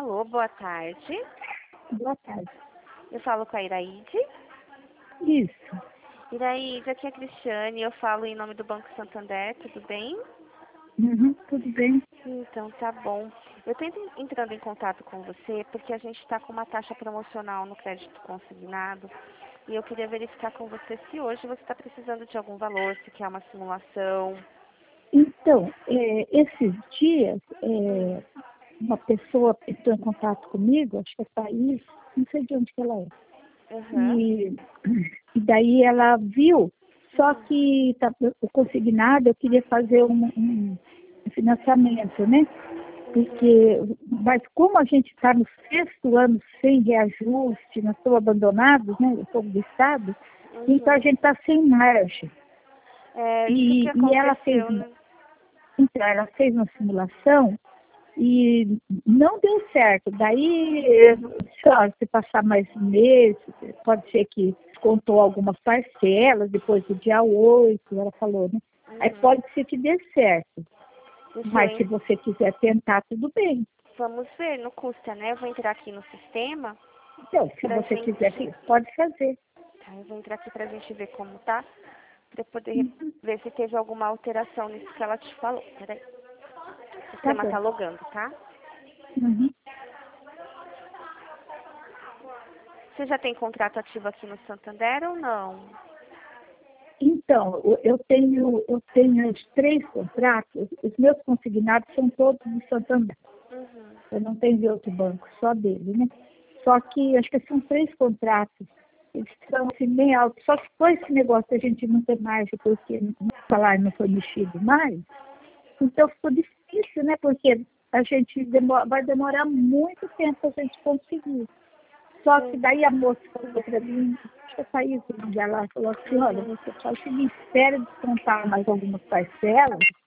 Alô, boa tarde. Boa tarde. Eu falo com a Iraide. Isso. Iraide, aqui é a Cristiane, eu falo em nome do Banco Santander, tudo bem? Uhum, tudo bem. Então, tá bom. Eu estou entrando em contato com você porque a gente está com uma taxa promocional no crédito consignado e eu queria verificar com você se hoje você está precisando de algum valor, se quer uma simulação. Então, esses dias, uma pessoa entrou em contato comigo, acho que é Thaís, não sei de onde que ela é. Uhum. E daí ela viu, só que o consignado, eu queria fazer um financiamento, né? Mas como a gente está no 6º ano sem reajuste, nós estamos abandonados, né, o povo do Estado, então a gente está sem margem. Isso que E ela fez, aconteceu, né? então, ela fez uma simulação e não deu certo. Daí, se passar mais um mês, pode ser que contou algumas parcelas depois do dia 8, ela falou, né? Aí pode ser que dê certo. Mas se você quiser tentar, tudo bem. Vamos ver, não custa, né? Eu vou entrar aqui no sistema. Então, se você quiser, pode fazer. Tá, eu vou entrar aqui pra gente ver como tá, pra poder ver se teve alguma alteração nisso que ela te falou. Peraí. O sistema tá logando, tá? Uhum. Você já tem contrato ativo aqui no Santander ou não? Então, eu tenho os 3 contratos, os meus consignados são todos do Santander. Uhum. Eu não tenho de outro banco, só dele, né? Só que acho que são 3 contratos, eles são assim, bem altos. Só que com esse negócio a gente não tem margem, porque o salário não foi mexido mais, então ficou difícil, né? Porque a gente vai demorar muito tempo para a gente conseguir. Só que daí a moça falou para mim, acho que eu saí ela falou assim, olha, você faz o seguinte, espera descontar mais algumas parcelas,